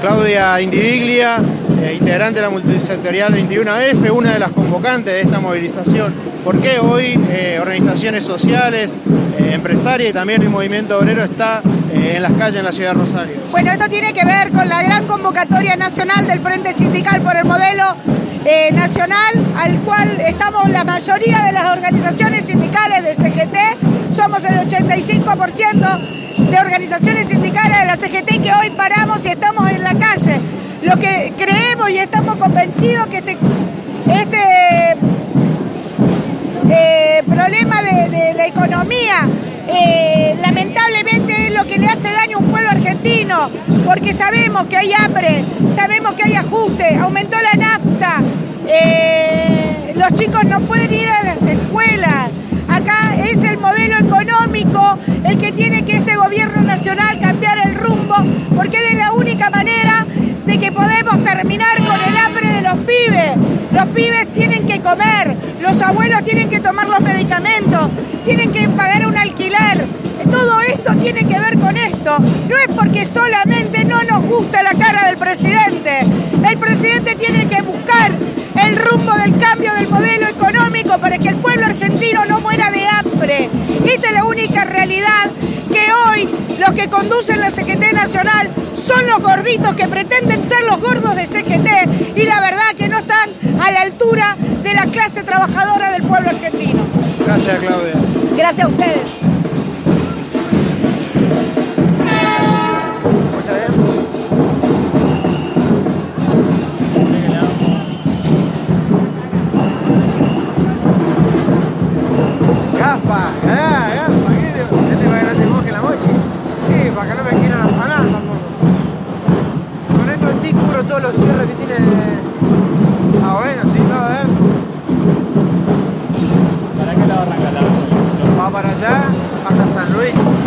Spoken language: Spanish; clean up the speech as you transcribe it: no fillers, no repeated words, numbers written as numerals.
Claudia Indiviglia, integrante de la multisectorial 21F, una de las convocantes de esta movilización. ¿Por qué hoy organizaciones sociales, empresarias y también el movimiento obrero está en las calles en la ciudad de Rosario? Bueno, esto tiene que ver con la gran convocatoria nacional del Frente Sindical por el Modelo Nacional, al cual estamos la mayoría de las organizaciones sindicales del CGT. Somos el 85% de organizaciones sindicales de la CGT que hoy paramos y estamos en la calle. Lo que creemos y estamos convencidos que este problema de la economía lamentablemente es lo que le hace daño a un pueblo argentino, porque sabemos que hay hambre, sabemos que hay ajuste, aumentó la nafta, los chicos no pueden ir a las escuelas. Acá es el modelo económico el que tiene que este gobierno nacional cambiar el rumbo, porque es la única manera de que podemos terminar con el hambre de los pibes. Los pibes tienen que comer, los abuelos tienen que tomar los medicamentos, tienen que pagar un alquiler. Todo esto tiene que ver con esto. No es porque solamente no nos gusta la cara del presidente. El presidente tiene que buscar el rumbo del cambio del modelo económico para que el pueblo argentino no muera de hambre. Esta es la única realidad, que hoy los que conducen la CGT Nacional son los gorditos que pretenden ser los gordos de CGT y la verdad que no están a la altura de la clase trabajadora del pueblo argentino. Gracias, Claudia. Gracias a ustedes. Gaspa, ¿este para que no te moje la mochi? Sí, para que no me quieran afanar tampoco. Con esto sí cubro todos los cierres que tiene. Ah, bueno, sí, va a ver. ¿Para qué lado arranca la? Va para allá, hasta San Luis.